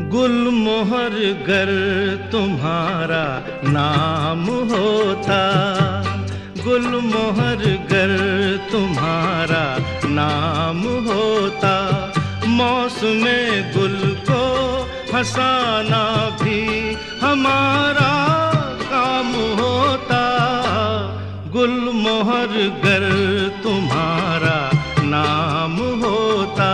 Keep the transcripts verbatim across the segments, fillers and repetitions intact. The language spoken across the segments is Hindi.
गुलमोहर गर तुम्हारा नाम होता, गुलमोहर गर तुम्हारा नाम होता, मौसमे गुल को हंसाना भी हमारा काम होता। गुलमोहर गर तुम्हारा नाम होता।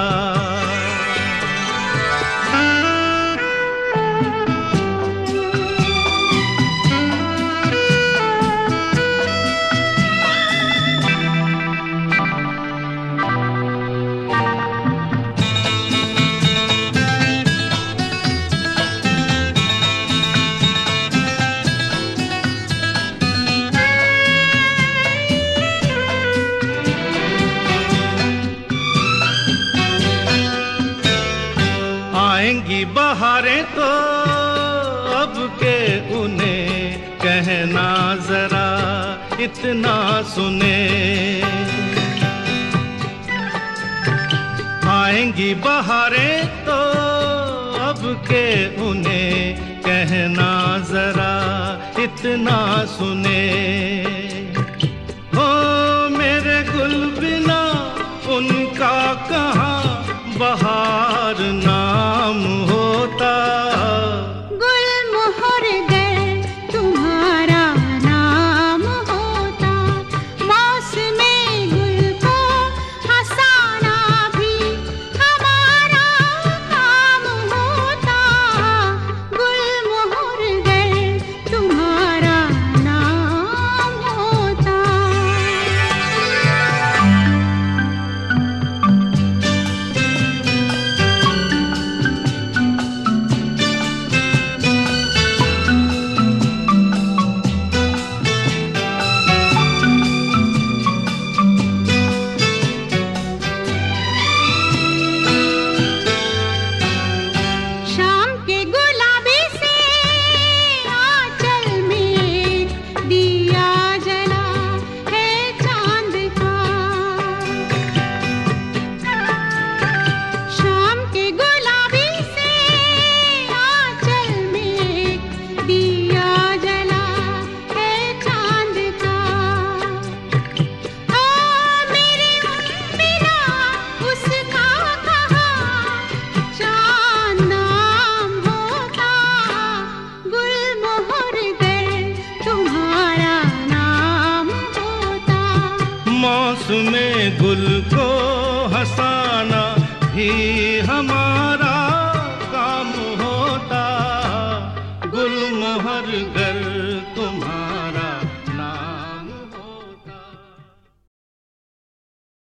आएंगी बहारें तो अब के उन्हें कहना जरा इतना सुने। आएंगी बहारें तो अब के उन्हें कहना जरा इतना सुने। ओ मेरे गुल बिना उनका कहाँ बहार नाम होता। गुलमोहर गर तुम्हारा नाम होता, मौसमे गुल को हंसाना भी हमारा काम होता। गुलमोहर गर तुम्हारा नाम होता। मौसमे गुल को हंसाना भी हमारा काम होता। गुलमोहर गर